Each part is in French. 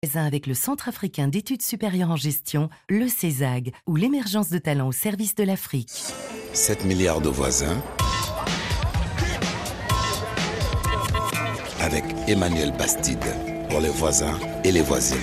avec le Centre africain d'études supérieures en gestion, le CESAG, ou l'émergence de talents au service de l'Afrique. 7 milliards de voisins avec Emmanuel Bastide pour les voisins et les voisines.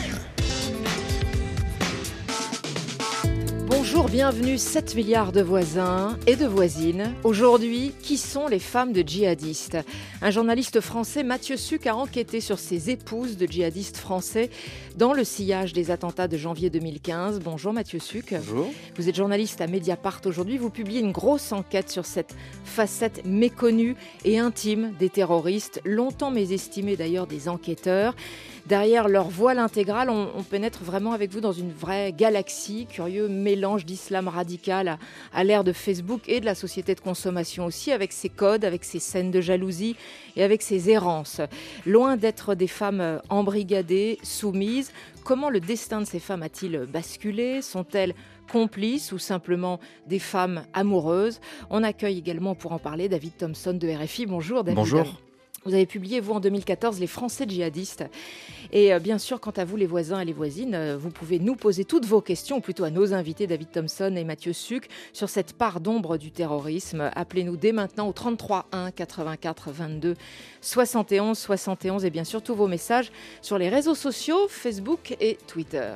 Bonjour, bienvenue 7 milliards de voisins et de voisines. Aujourd'hui, qui sont les femmes de djihadistes ? Un journaliste français, Mathieu Sucre, a enquêté sur ces épouses de djihadistes français dans le sillage des attentats de janvier 2015. Bonjour Mathieu Sucre. Bonjour. Vous êtes journaliste à Mediapart aujourd'hui. Vous publiez une grosse enquête sur cette facette méconnue et intime des terroristes, longtemps mésestimée d'ailleurs des enquêteurs. Derrière leur voile intégral, on pénètre vraiment avec vous dans une vraie galaxie, curieux mélange d'islam radical à l'ère de Facebook et de la société de consommation aussi, avec ses codes, avec ses scènes de jalousie et avec ses errances. Loin d'être des femmes embrigadées, soumises, comment le destin de ces femmes a-t-il basculé ? Sont-elles complices ou simplement des femmes amoureuses ? On accueille également pour en parler David Thompson de RFI. Bonjour David. Bonjour. Vous avez publié, vous, en 2014, Les Français djihadistes. Et bien sûr, quant à vous, les voisins et les voisines, vous pouvez nous poser toutes vos questions, ou plutôt à nos invités, David Thompson et Mathieu Sucre, sur cette part d'ombre du terrorisme. Appelez-nous dès maintenant au 33 1 84 22 71 71. Et bien sûr, tous vos messages sur les réseaux sociaux, Facebook et Twitter.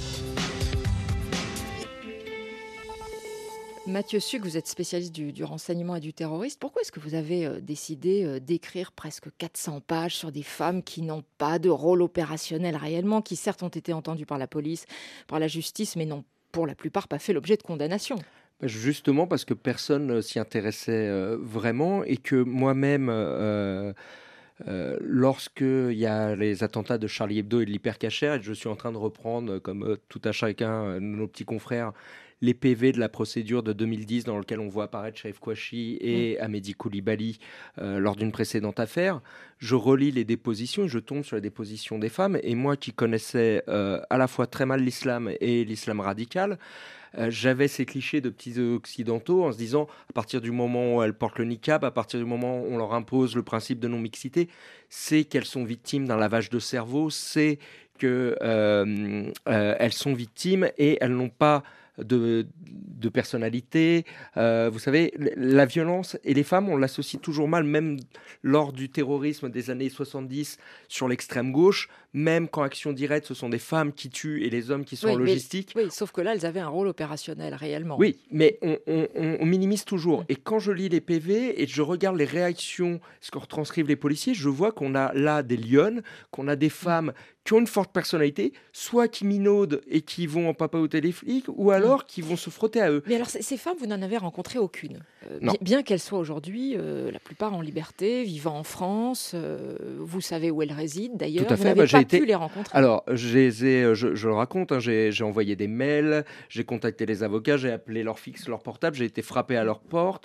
Mathieu Sucre, vous êtes spécialiste du renseignement et du terrorisme. Pourquoi est-ce que vous avez décidé d'écrire presque 400 pages sur des femmes qui n'ont pas de rôle opérationnel réellement, qui certes ont été entendues par la police, par la justice, mais n'ont pour la plupart pas fait l'objet de condamnations ? Justement parce que personne s'y intéressait vraiment et que moi-même, lorsqu'il y a les attentats de Charlie Hebdo et de l'Hypercacher, et je suis en train de reprendre, comme tout à chacun, nos petits confrères, les PV de la procédure de 2010 dans lequel on voit apparaître Chaif Kouachi et Amédi Koulibaly lors d'une précédente affaire. Je relis les dépositions et je tombe sur les dépositions des femmes. Et moi qui connaissais à la fois très mal l'islam et l'islam radical, j'avais ces clichés de petits occidentaux en se disant, à partir du moment où elles portent le niqab, à partir du moment où on leur impose le principe de non-mixité, c'est qu'elles sont victimes d'un lavage de cerveau, c'est qu'elles sont victimes et elles n'ont pas de personnalité. Vous savez, la violence et les femmes, on l'associe toujours mal, même lors du terrorisme des années 70 sur l'extrême gauche, même quand Action Directe, ce sont des femmes qui tuent et les hommes qui sont en logistique. Oui, sauf que là, elles avaient un rôle opérationnel réellement. Oui, mais on minimise toujours. Et quand je lis les PV et je regarde les réactions, ce que retranscrivent les policiers, je vois qu'on a là des lionnes, qu'on a des femmes qui ont une forte personnalité, soit qui minaudent et qui vont en papahoter les flics, ou alors qui vont se frotter à eux. Mais alors, ces femmes, vous n'en avez rencontré aucune. Non. Bien qu'elles soient aujourd'hui, la plupart en liberté, vivant en France. Vous savez où elles résident, d'ailleurs. Tout à fait. Vous n'avez pas pu les rencontrer. Alors, je le raconte, j'ai envoyé des mails, j'ai contacté les avocats, j'ai appelé leur fixe, leur portable, j'ai été frappé à leur porte.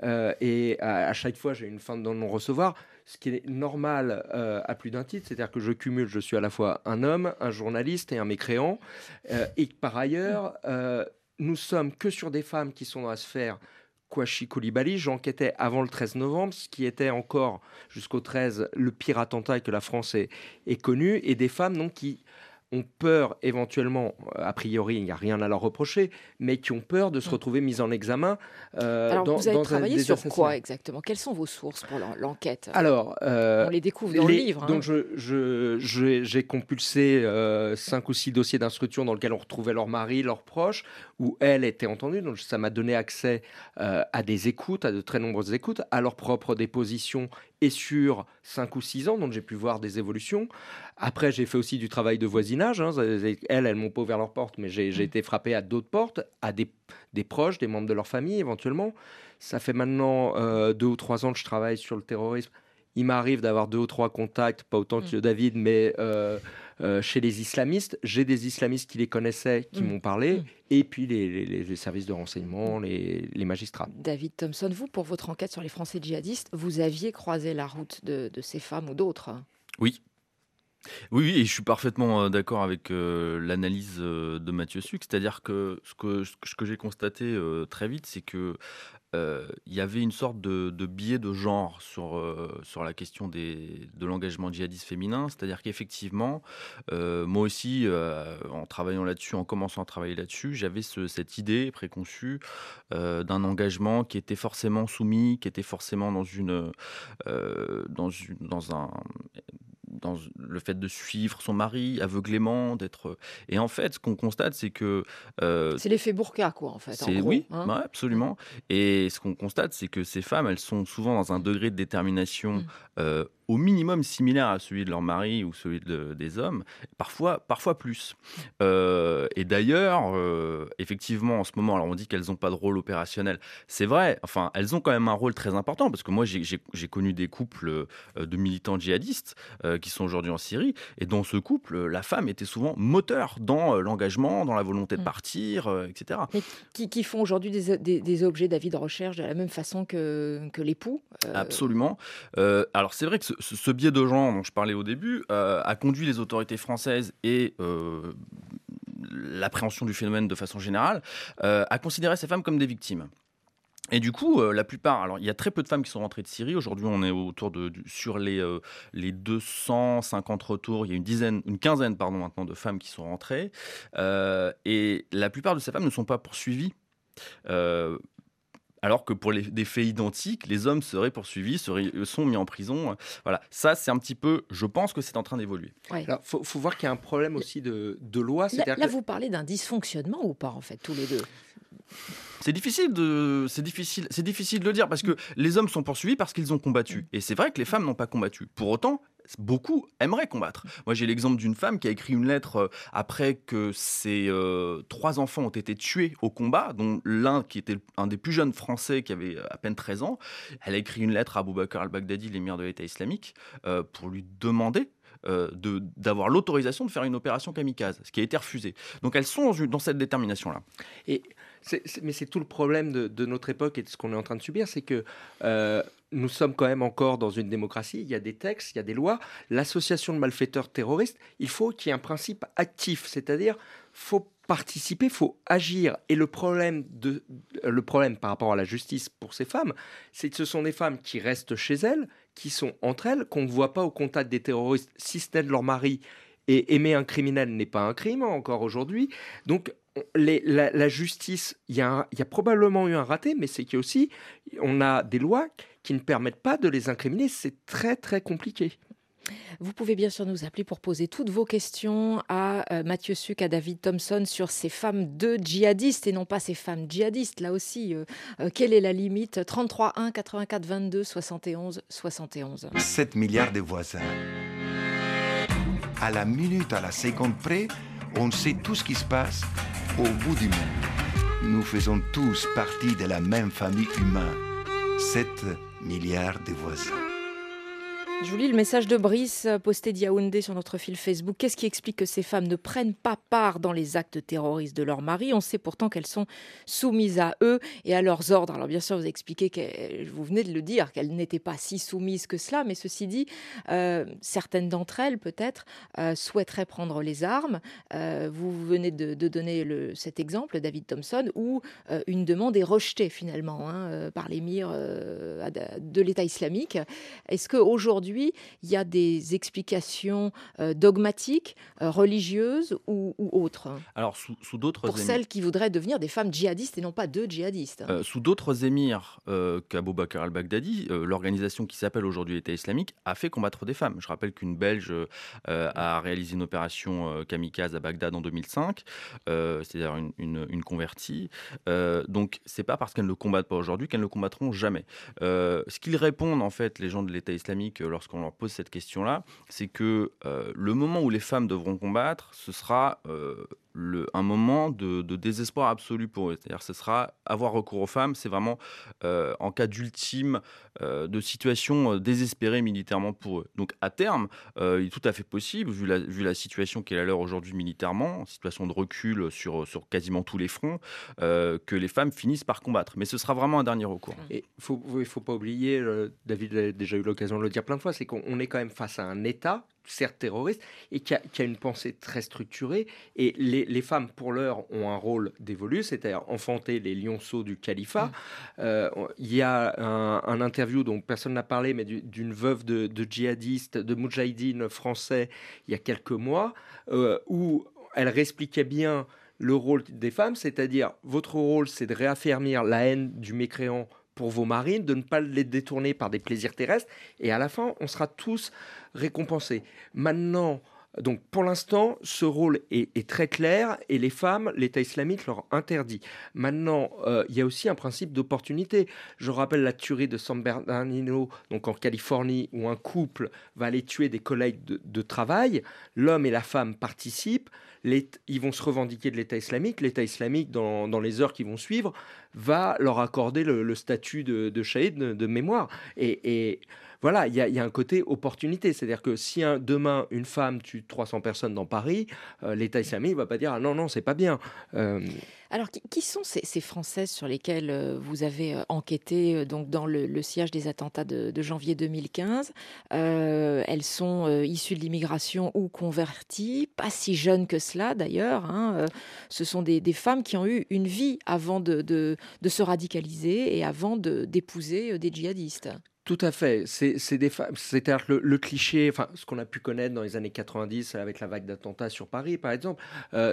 Et à chaque fois, j'ai une fin de non-recevoir. Ce qui est normal à plus d'un titre, c'est-à-dire que je cumule, je suis à la fois un homme, un journaliste et un mécréant. Et par ailleurs, nous sommes que sur des femmes qui sont dans la sphère Kouachi Koulibaly. J'enquêtais avant le 13 novembre, ce qui était encore jusqu'au 13 le pire attentat que la France ait connu, et des femmes donc, qui ont peur éventuellement, a priori il n'y a rien à leur reprocher, mais qui ont peur de se retrouver mises en examen. Alors vous avez travaillé sur assassinats. quoi exactement ? Quelles sont vos sources pour l'enquête ? Alors, on les découvre dans le livre. Donc j'ai compulsé 5 ou 6 dossiers d'instruction dans lesquels on retrouvait leur mari, leurs proches, où elles étaient entendues. Donc ça m'a donné accès à des écoutes, à de très nombreuses écoutes, à leur propre déposition et sur 5 ou 6 ans, donc j'ai pu voir des évolutions. Après, j'ai fait aussi du travail de voisinage. Elles m'ont pas ouvert leur porte, mais j'ai été frappé à d'autres portes, à des proches, des membres de leur famille éventuellement. Ça fait maintenant 2 ou 3 ans que je travaille sur le terrorisme. Il m'arrive d'avoir 2 ou 3 contacts, pas autant que David, mais chez les islamistes. J'ai des islamistes qui les connaissaient, qui m'ont parlé, et puis les services de renseignement, les magistrats. David Thompson, vous, pour votre enquête sur les Français djihadistes, vous aviez croisé la route de ces femmes ou d'autres ? Oui. Oui, et je suis parfaitement d'accord avec l'analyse de Mathieu Sucre. C'est-à-dire que ce que j'ai constaté très vite, c'est que il y avait une sorte de biais de genre sur la question de l'engagement djihadiste féminin. C'est-à-dire qu'effectivement, moi aussi, en travaillant là-dessus, en commençant à travailler là-dessus, j'avais cette idée préconçue d'un engagement qui était forcément soumis, qui était forcément dans le fait de suivre son mari aveuglément, d'être... Et en fait, ce qu'on constate, c'est que... C'est l'effet burqa, quoi, en fait, en gros. Oui, Hein. ouais, absolument. Et ce qu'on constate, c'est que ces femmes, elles sont souvent dans un degré de détermination au minimum similaire à celui de leur mari ou celui des hommes, parfois plus. Et d'ailleurs, effectivement, en ce moment, alors on dit qu'elles n'ont pas de rôle opérationnel. C'est vrai, enfin, elles ont quand même un rôle très important, parce que moi, j'ai connu des couples de militants djihadistes qui sont aujourd'hui en Syrie, et dans ce couple, la femme était souvent moteur dans l'engagement, dans la volonté de partir, etc. Mais qui font aujourd'hui des objets d'avis de recherche de la même façon que l'époux. Absolument. Alors c'est vrai que ce biais de genre dont je parlais au début a conduit les autorités françaises et l'appréhension du phénomène de façon générale à considérer ces femmes comme des victimes. Et du coup, la plupart, alors il y a très peu de femmes qui sont rentrées de Syrie. Aujourd'hui, on est autour sur les 250 retours. Il y a une quinzaine maintenant de femmes qui sont rentrées. Et la plupart de ces femmes ne sont pas poursuivies. Alors que pour des faits identiques, les hommes seraient poursuivis, sont mis en prison. Voilà, ça c'est un petit peu, je pense que c'est en train d'évoluer. Ouais. Alors, faut voir qu'il y a un problème aussi de loi. Là, vous parlez d'un dysfonctionnement ou pas, en fait, tous les deux? C'est difficile de le dire, parce que les hommes sont poursuivis parce qu'ils ont combattu. Et c'est vrai que les femmes n'ont pas combattu. Pour autant, beaucoup aimeraient combattre. Moi, j'ai l'exemple d'une femme qui a écrit une lettre après que ses 3 enfants ont été tués au combat, dont l'un qui était un des plus jeunes Français qui avait à peine 13 ans. Elle a écrit une lettre à Abou Bakr al-Baghdadi, l'émir de l'État islamique, pour lui demander d'avoir l'autorisation de faire une opération kamikaze, ce qui a été refusé. Donc elles sont dans cette détermination-là. Mais c'est tout le problème de notre époque et de ce qu'on est en train de subir, c'est que nous sommes quand même encore dans une démocratie, il y a des textes, il y a des lois. L'association de malfaiteurs terroristes, il faut qu'il y ait un principe actif, c'est-à-dire faut participer, faut agir. Et le problème par rapport à la justice pour ces femmes, c'est que ce sont des femmes qui restent chez elles, qui sont entre elles, qu'on ne voit pas au contact des terroristes, si ce n'est de leur mari. Et aimer un criminel n'est pas un crime encore aujourd'hui. Donc la justice, il y a probablement eu un raté, mais c'est qu'aussi on a des lois qui ne permettent pas de les incriminer. C'est très très compliqué. Vous pouvez bien sûr nous appeler pour poser toutes vos questions à Mathieu Suc, à David Thompson sur ces femmes de djihadistes et non pas ces femmes djihadistes. Là aussi, quelle est la limite? 33 1 84 22 71 71. 7 milliards de voisins. À la minute, à la seconde près, on sait tout ce qui se passe au bout du monde. Nous faisons tous partie de la même famille humaine. 7 milliards de voisins. Je vous lis le message de Brice posté d'Yaoundé sur notre fil Facebook. Qu'est-ce qui explique que ces femmes ne prennent pas part dans les actes terroristes de leur mari? On sait pourtant qu'elles sont soumises à eux et à leurs ordres. Alors bien sûr, vous expliquez, vous venez de le dire, qu'elles n'étaient pas si soumises que cela, mais ceci dit, certaines d'entre elles, peut-être, souhaiteraient prendre les armes. Vous venez de donner cet exemple, David Thompson, où une demande est rejetée finalement par l'émir de l'État islamique. Est-ce qu'aujourd'hui, il y a des explications dogmatiques, religieuses ou autres? Alors, sous d'autres pour celles qui voudraient devenir des femmes djihadistes et non pas deux djihadistes. Sous d'autres émirs qu'Abou Bakr al-Baghdadi, l'organisation qui s'appelle aujourd'hui l'État islamique a fait combattre des femmes. Je rappelle qu'une Belge a réalisé une opération kamikaze à Bagdad en 2005, c'est-à-dire une convertie. Donc, c'est pas parce qu'elles ne combattent pas aujourd'hui qu'elles ne combattront jamais. Ce qu'ils répondent, en fait, les gens de l'État islamique, lorsqu'on leur pose cette question-là, c'est que le moment où les femmes devront combattre, ce sera un moment de désespoir absolu pour eux. C'est-à-dire, ce sera avoir recours aux femmes, c'est vraiment en cas d'ultime de situation désespérée militairement pour eux. Donc, à terme, il est tout à fait possible, vu la situation qui est la leur aujourd'hui militairement, situation de recul sur quasiment tous les fronts, que les femmes finissent par combattre. Mais ce sera vraiment un dernier recours. Et il faut pas oublier, David a déjà eu l'occasion de le dire plein de fois, c'est qu'on est quand même face à un État certes terroriste, et qui a une pensée très structurée. Et les femmes, pour l'heure, ont un rôle dévolu, c'est-à-dire enfanter les lionceaux du califat. Il y a un interview dont personne n'a parlé, mais d'une veuve de djihadistes, de moudjahidines français, il y a quelques mois, où elle réexpliquait bien le rôle des femmes, c'est-à-dire votre rôle, c'est de réaffermir la haine du mécréant pour vos maris, de ne pas les détourner par des plaisirs terrestres, et à la fin, on sera tous récompensés. Maintenant, donc pour l'instant, ce rôle est très clair, et les femmes, l'État islamique leur interdit. Maintenant, il y a aussi un principe d'opportunité. Je rappelle la tuerie de San Bernardino, donc en Californie, où un couple va aller tuer des collègues de travail. L'homme et la femme participent. Ils vont se revendiquer de l'État islamique. L'État islamique, dans les heures qui vont suivre, va leur accorder le statut de shahid, de mémoire. Et voilà, il y a un côté opportunité. C'est-à-dire que si demain, une femme tue 300 personnes dans Paris, l'État islamique ne va pas dire « Ah non, c'est pas bien ». Alors, qui sont ces Françaises sur lesquelles vous avez enquêté donc dans le sillage des attentats de janvier 2015 ? Elles sont issues de l'immigration ou converties, pas si jeunes que cela d'ailleurs. Ce sont des femmes qui ont eu une vie avant de se radicaliser et avant d'épouser des djihadistes. Tout à fait. C'est des femmes. C'est-à-dire que le cliché, enfin, ce qu'on a pu connaître dans les années 90 avec la vague d'attentats sur Paris, par exemple,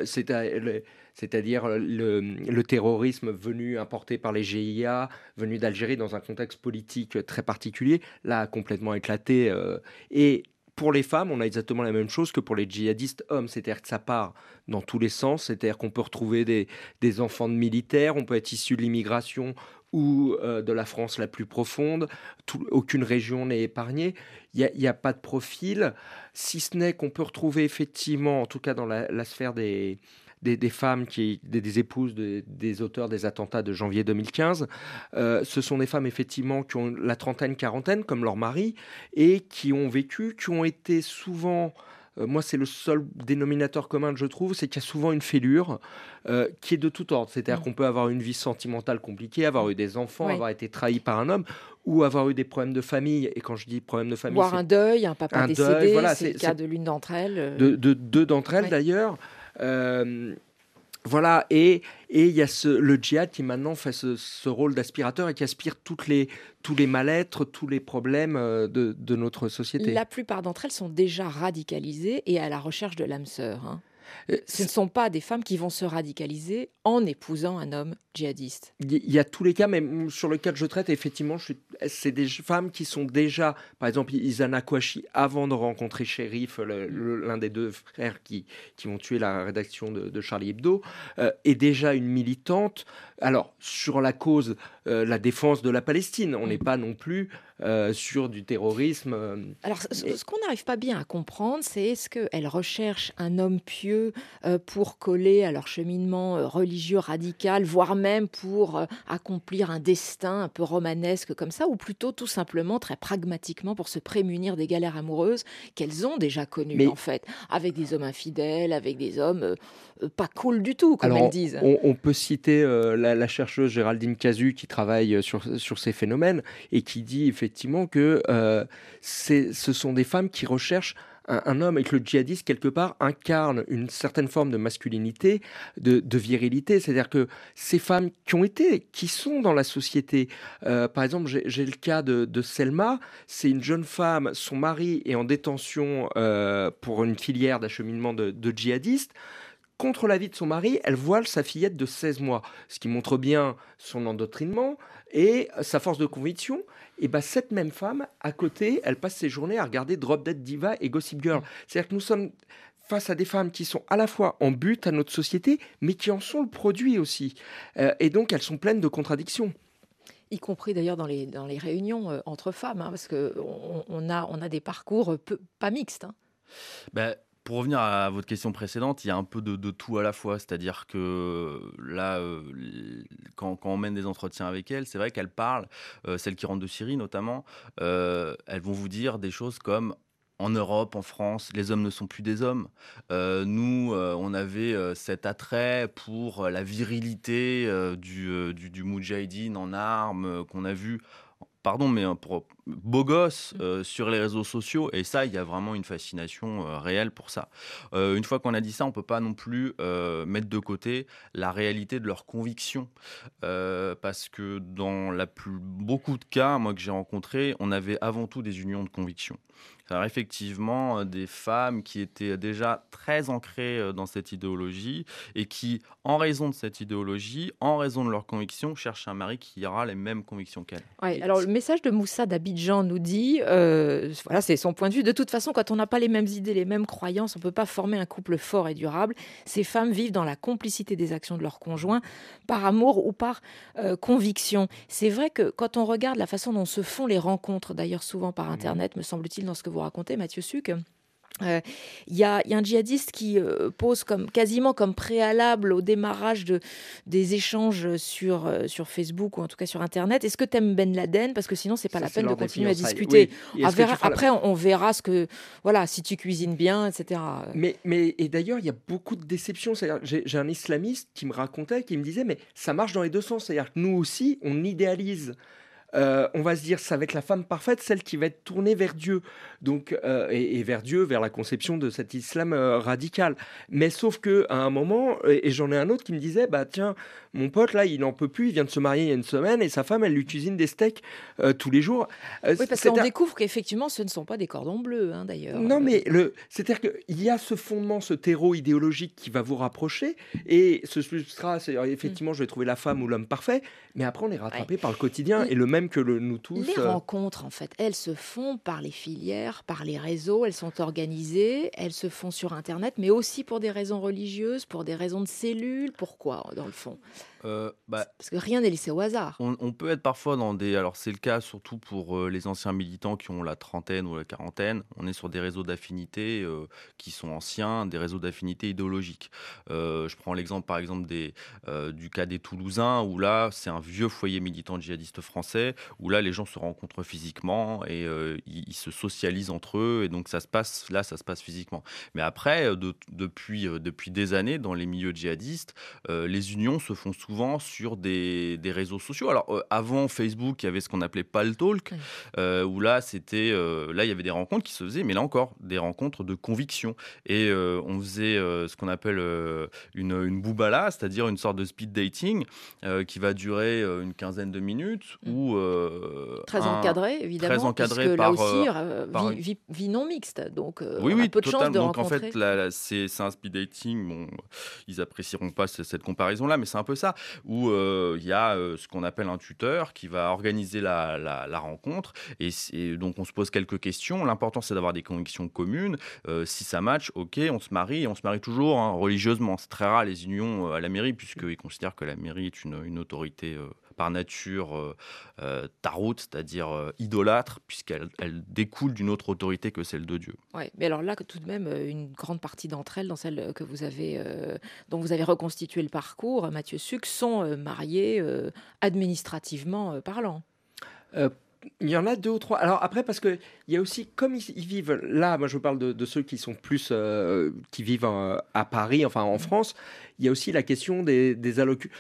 c'est-à-dire le terrorisme importé par les GIA, venu d'Algérie dans un contexte politique très particulier, là, a complètement éclaté. Et pour les femmes, on a exactement la même chose que pour les djihadistes hommes, c'est-à-dire que ça part dans tous les sens, c'est-à-dire qu'on peut retrouver des enfants de militaires, on peut être issu de l'immigration ou de la France la plus profonde, aucune région n'est épargnée, il n'y a pas de profil, si ce n'est qu'on peut retrouver effectivement, en tout cas dans la sphère des femmes, des épouses des auteurs des attentats de janvier 2015. Ce sont des femmes effectivement qui ont la trentaine, quarantaine, comme leur mari, et qui ont vécu, qui ont été souvent... moi, c'est le seul dénominateur commun que je trouve, c'est qu'il y a souvent une fêlure qui est de tout ordre. C'est-à-dire qu'on peut avoir une vie sentimentale compliquée, avoir eu des enfants, avoir été trahi par un homme, ou avoir eu des problèmes de famille. Et quand je dis problèmes de famille, voire un deuil, un papa décédé, voilà, c'est le cas de l'une d'entre elles. De deux d'entre elles, d'ailleurs. Voilà, et il y a le djihad qui maintenant fait ce rôle d'aspirateur et qui aspire tous les mal-être, tous les problèmes de notre société. La plupart d'entre elles sont déjà radicalisées et à la recherche de l'âme sœur. Ce ne sont pas des femmes qui vont se radicaliser en épousant un homme djihadiste. Il y a tous les cas, mais sur le cas que je traite, effectivement, c'est des femmes qui sont déjà, par exemple, Isana Kouachi, avant de rencontrer Chérif, l'un des deux frères qui ont tué la rédaction de Charlie Hebdo, est déjà une militante. Alors, sur la cause, la défense de la Palestine, on n'est pas non plus sur du terrorisme. Alors, ce qu'on n'arrive pas bien à comprendre, c'est est-ce qu'elles recherchent un homme pieux pour coller à leur cheminement religieux radical, voire même pour accomplir un destin un peu romanesque comme ça, ou plutôt tout simplement, très pragmatiquement, pour se prémunir des galères amoureuses qu'elles ont déjà connues, en fait, avec des hommes infidèles, avec des hommes pas cool du tout, comme elles disent. On peut citer la chercheuse Géraldine Cazu qui travaille sur ces phénomènes et qui dit effectivement que ce sont des femmes qui recherchent un homme, et que le djihadiste, quelque part, incarne une certaine forme de masculinité, de virilité. C'est-à-dire que ces femmes qui sont dans la société, par exemple, j'ai le cas de Selma, c'est une jeune femme, son mari est en détention pour une filière d'acheminement de djihadistes. Contre l'avis de son mari, elle voile sa fillette de 16 mois, ce qui montre bien son endoctrinement et sa force de conviction. Et cette même femme, à côté, elle passe ses journées à regarder Drop Dead Diva et Gossip Girl. C'est-à-dire que nous sommes face à des femmes qui sont à la fois en but à notre société, mais qui en sont le produit aussi. Et donc, elles sont pleines de contradictions. Y compris d'ailleurs dans les réunions entre femmes, parce qu'on a des parcours pas mixtes. Pour revenir à votre question précédente, il y a un peu de tout à la fois. C'est-à-dire que là, quand on mène des entretiens avec elles, c'est vrai qu'elles parlent, celles qui rentrent de Syrie notamment, elles vont vous dire des choses comme « En Europe, en France, les hommes ne sont plus des hommes. Nous, on avait cet attrait pour la virilité du moudjahidine en armes qu'on a vu pour beau gosse sur les réseaux sociaux. Et ça, il y a vraiment une fascination réelle pour ça. Une fois qu'on a dit ça, on ne peut pas non plus mettre de côté la réalité de leurs convictions. Parce que dans beaucoup de cas, moi, que j'ai rencontrés, on avait avant tout des unions de convictions. Alors effectivement, des femmes qui étaient déjà très ancrées dans cette idéologie et qui, en raison de cette idéologie, en raison de leurs convictions, cherchent un mari qui aura les mêmes convictions qu'elles. Ouais, alors le message de Moussa d'Abidjan nous dit, voilà, c'est son point de vue, de toute façon, quand on n'a pas les mêmes idées, les mêmes croyances, on ne peut pas former un couple fort et durable. Ces femmes vivent dans la complicité des actions de leurs conjoints, par amour ou par conviction. C'est vrai que quand on regarde la façon dont se font les rencontres, d'ailleurs souvent par Internet, me semble-t-il, dans ce que vous racontez, Mathieu Sucre, il y a un djihadiste qui pose quasiment comme préalable au démarrage des échanges sur Facebook ou en tout cas sur Internet. Est-ce que tu aimes Ben Laden ? Parce que sinon, c'est pas la peine de continuer à discuter. Oui. Après, on verra si tu cuisines bien, etc. Et d'ailleurs, il y a beaucoup de déceptions. C'est-à-dire, j'ai un islamiste qui me racontait, qui me disait, mais ça marche dans les deux sens. C'est-à-dire que nous aussi, on idéalise. On va se dire, ça va être la femme parfaite, celle qui va être tournée vers Dieu, donc, et vers Dieu, vers la conception de cet islam radical. Mais sauf qu'à un moment, et j'en ai un autre qui me disait, bah tiens, mon pote là, il n'en peut plus, il vient de se marier il y a une semaine, et sa femme, elle lui cuisine des steaks tous les jours. Oui, parce qu'on découvre qu'effectivement, ce ne sont pas des cordons bleus, hein, d'ailleurs. Non, mais c'est-à-dire qu'il y a ce fondement, ce terreau idéologique qui va vous rapprocher, et ce sera, effectivement, je vais trouver la femme ou l'homme parfait, mais après, on est rattrapé par le quotidien, et le même que nous tous. Les rencontres, en fait, elles se font par les filières, par les réseaux, elles sont organisées, elles se font sur Internet, mais aussi pour des raisons religieuses, pour des raisons de cellules. Pourquoi, dans le fond ? Parce que rien n'est laissé au hasard. On peut être parfois dans des... Alors c'est le cas surtout pour les anciens militants qui ont la trentaine ou la quarantaine. On est sur des réseaux d'affinité qui sont anciens, des réseaux d'affinité idéologiques. Je prends l'exemple par exemple du cas des Toulousains, où là c'est un vieux foyer militant djihadiste français, où là les gens se rencontrent physiquement et ils se socialisent entre eux, et donc ça se passe physiquement. Mais après, depuis des années, dans les milieux djihadistes, les unions se font souvent sur des réseaux sociaux. Alors avant Facebook, il y avait ce qu'on appelait Pal Talk, où là il y avait des rencontres qui se faisaient, mais là encore des rencontres de conviction. Et on faisait ce qu'on appelle une boubala, c'est-à-dire une sorte de speed dating qui va durer une quinzaine de minutes, ou très encadré, évidemment, très encadré parce que par, là aussi, vie non mixte, donc oui, peu de chance de donc rencontrer. En fait, c'est un speed dating. Bon, ils apprécieront pas cette comparaison-là, mais c'est un peu ça, où il y a ce qu'on appelle un tuteur qui va organiser la rencontre, et donc on se pose quelques questions. L'important, c'est d'avoir des convictions communes. Si ça match, ok, on se marie, et on se marie toujours religieusement. C'est très rare les unions à la mairie, puisqu'ils considèrent que la mairie est une autorité par nature tarout, c'est-à-dire idolâtre, puisqu'elle découle d'une autre autorité que celle de Dieu. Ouais, mais alors là, tout de même, une grande partie d'entre elles, dans celles que dont vous avez reconstitué le parcours, Mathieu Sucre, sont mariées administrativement parlant. Il y en a 2 ou 3. Alors après, parce qu'il y a aussi, comme ils vivent là, moi je parle de ceux qui sont plus, qui vivent à Paris, enfin en France, il y a aussi la question des allocataires.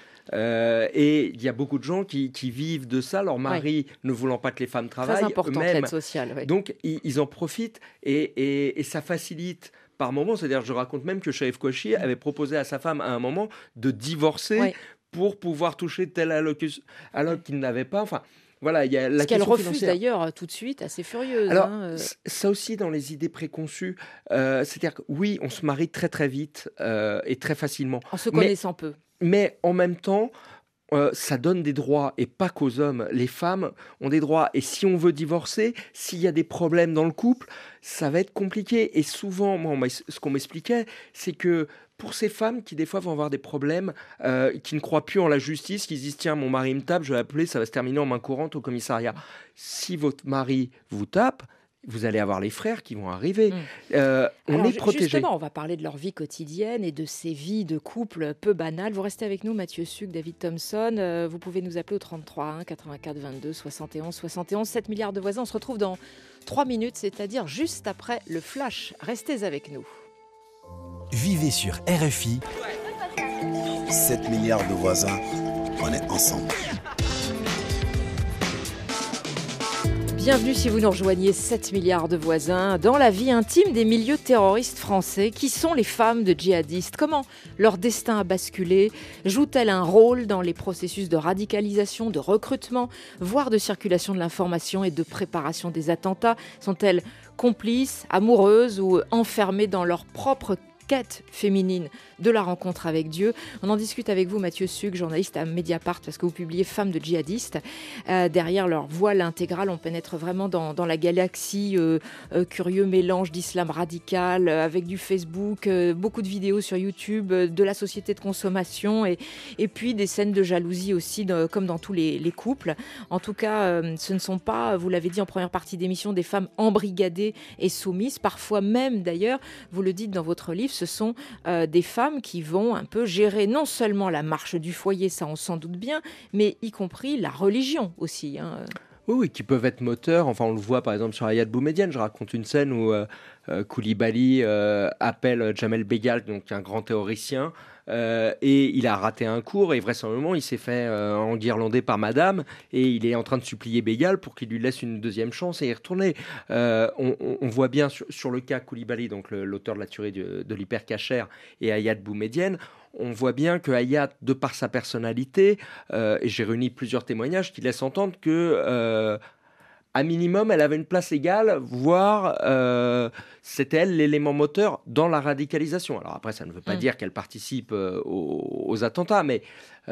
Et il y a beaucoup de gens qui vivent de ça, leur mari ne voulant pas que les femmes travaillent. Très importante l'aide sociale. Oui. Donc ils en profitent et ça facilite par moments. C'est-à-dire, je raconte même que Cherif Kouachi avait proposé à sa femme à un moment de divorcer pour pouvoir toucher tel alloc qu'il n'avait pas. Enfin, voilà, il y a la question financière. Ce qu'elle refuse d'ailleurs tout de suite, assez furieuse. Alors, ça aussi dans les idées préconçues, c'est-à-dire que oui, on se marie très très vite et très facilement. En se connaissant peu. Mais en même temps, ça donne des droits, et pas qu'aux hommes. Les femmes ont des droits, et si on veut divorcer, s'il y a des problèmes dans le couple, ça va être compliqué. Et souvent, moi, ce qu'on m'expliquait, c'est que pour ces femmes qui des fois vont avoir des problèmes, qui ne croient plus en la justice, qui se disent tiens, mon mari me tape, je vais appeler, ça va se terminer en main courante au commissariat. Si votre mari vous tape, vous allez avoir les frères qui vont arriver. On est protégé. Justement, on va parler de leur vie quotidienne et de ces vies de couple peu banales. Vous restez avec nous, Mathieu Sucre, David Thompson. Vous pouvez nous appeler au 33 1 84 22 71 71. 7 milliards de voisins. On se retrouve dans 3 minutes, c'est-à-dire juste après le flash. Restez avec nous. Vivez sur RFI. 7 milliards de voisins, on est ensemble. Bienvenue si vous nous rejoignez, 7 milliards de voisins, dans la vie intime des milieux terroristes français. Qui sont les femmes de djihadistes? Comment leur destin a basculé? Jouent-elles un rôle dans les processus de radicalisation, de recrutement, voire de circulation de l'information et de préparation des attentats? Sont-elles complices, amoureuses ou enfermées dans leur propre quête féminine de la rencontre avec Dieu? On en discute avec vous, Mathieu Suc, journaliste à Mediapart, parce que vous publiez Femmes de djihadistes. Derrière leur voile intégral, on pénètre vraiment dans la galaxie, curieux mélange d'islam radical, avec du Facebook, beaucoup de vidéos sur YouTube, de la société de consommation, et puis des scènes de jalousie aussi, comme dans tous les couples. En tout cas, ce ne sont pas, vous l'avez dit en première partie d'émission, des femmes embrigadées et soumises. Parfois même, d'ailleurs, vous le dites dans votre livre, ce sont des femmes qui vont un peu gérer non seulement la marche du foyer, ça on s'en doute bien, mais y compris la religion aussi. Oui, qui peuvent être moteurs. Enfin, on le voit par exemple sur Hayat Boumediene. Je raconte une scène où Koulibaly appelle Jamel Begal, donc un grand théoricien, et il a raté un cours et vraisemblablement il s'est fait enguirlander par madame et il est en train de supplier Begal pour qu'il lui laisse une deuxième chance et y retourner. On voit bien sur le cas Koulibaly, donc l'auteur de la tuerie de l'hypercachère, et Hayat Boumediene, on voit bien que Hayat, de par sa personnalité, et j'ai réuni plusieurs témoignages qui laissent entendre que à minimum, elle avait une place égale, voire c'était elle l'élément moteur dans la radicalisation. Alors après, ça ne veut pas dire qu'elle participe aux attentats, mais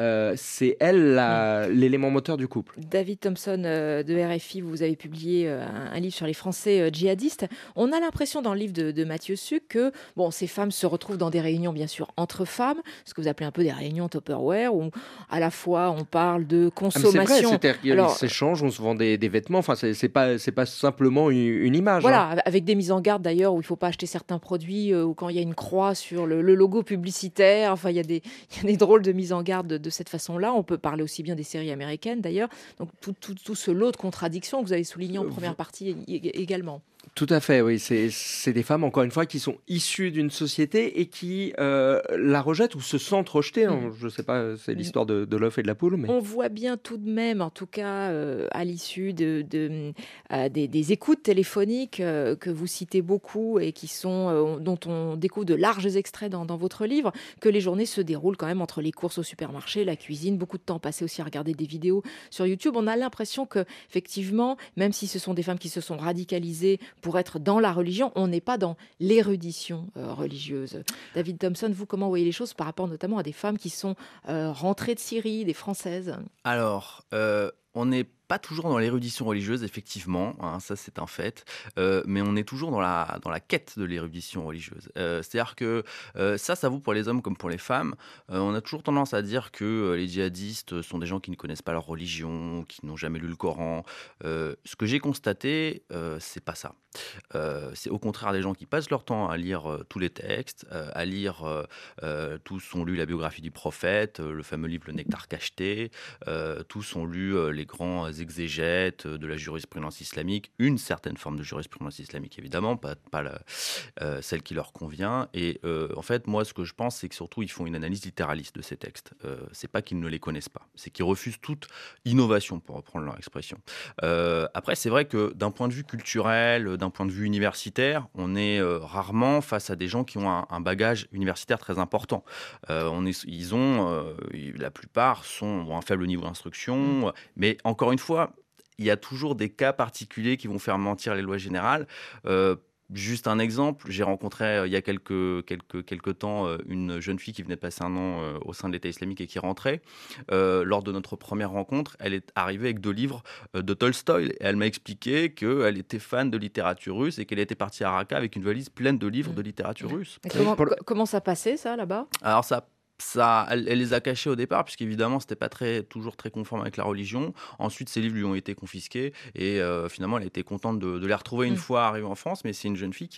c'est elle l'élément moteur du couple. David Thompson de RFI, vous avez publié un livre sur les Français djihadistes. On a l'impression dans le livre de Mathieu Suc que ces femmes se retrouvent dans des réunions, bien sûr, entre femmes, ce que vous appelez un peu des réunions Tupperware, où à la fois on parle de consommation. C'est vrai, c'est-à-dire qu'ils s'échangent, on se vend des vêtements, enfin c'est pas simplement une image. Voilà, avec des mises en garde d'ailleurs, où il ne faut pas acheter certains produits, ou quand il y a une croix sur le logo publicitaire, enfin il y a des drôles de mises en garde de cette façon-là. On peut parler aussi bien des séries américaines d'ailleurs. Donc tout ce lot de contradictions que vous avez souligné en première partie également. Tout à fait, oui. C'est des femmes, encore une fois, qui sont issues d'une société et qui la rejettent ou se sentent rejetées. Je ne sais pas, c'est l'histoire de l'œuf et de la poule. Mais... On voit bien tout de même, en tout cas, à l'issue des écoutes téléphoniques que vous citez beaucoup et dont on découvre de larges extraits dans votre livre, que les journées se déroulent quand même entre les courses au supermarché, la cuisine, beaucoup de temps passé aussi à regarder des vidéos sur YouTube. On a l'impression qu'effectivement, même si ce sont des femmes qui se sont radicalisées pour être dans la religion, on n'est pas dans l'érudition religieuse. David Thompson, vous, comment voyez les choses par rapport notamment à des femmes qui sont rentrées de Syrie, des Françaises? Alors, on n'est pas toujours dans l'érudition religieuse, effectivement, ça c'est un fait, mais on est toujours dans la quête de l'érudition religieuse. C'est-à-dire que ça vaut pour les hommes comme pour les femmes. On a toujours tendance à dire que les djihadistes sont des gens qui ne connaissent pas leur religion, qui n'ont jamais lu le Coran. Ce que j'ai constaté, c'est pas ça. C'est au contraire des gens qui passent leur temps à lire tous les textes, à lire, tous ont lu la biographie du prophète, le fameux livre Le Nectar cacheté, tous ont lu les grands exégètes de la jurisprudence islamique, une certaine forme de jurisprudence islamique évidemment, pas celle qui leur convient. Et en fait, moi, ce que je pense, c'est que surtout ils font une analyse littéraliste de ces textes. C'est pas qu'ils ne les connaissent pas, c'est qu'ils refusent toute innovation, pour reprendre leur expression. Après, c'est vrai que d'un point de vue culturel, d'un point de vue universitaire, on est rarement face à des gens qui ont un bagage universitaire très important. La plupart ont un faible niveau d'instruction, mais encore une fois, il y a toujours des cas particuliers qui vont faire mentir les lois générales. Juste un exemple, j'ai rencontré il y a quelques temps une jeune fille qui venait de passer un an au sein de l'État islamique et qui rentrait. Lors de notre première rencontre, elle est arrivée avec 2 livres de Tolstoï. Et elle m'a expliqué qu'elle était fan de littérature russe et qu'elle était partie à Raqqa avec une valise pleine de livres de littérature russe. Comment ça passait, ça, là-bas? Alors elle les a cachés au départ, puisqu'évidemment, c'était pas toujours très conforme avec la religion. Ensuite, ces livres lui ont été confisqués et finalement, elle était contente de les retrouver une fois arrivée en France. Mais c'est une jeune fille qui reste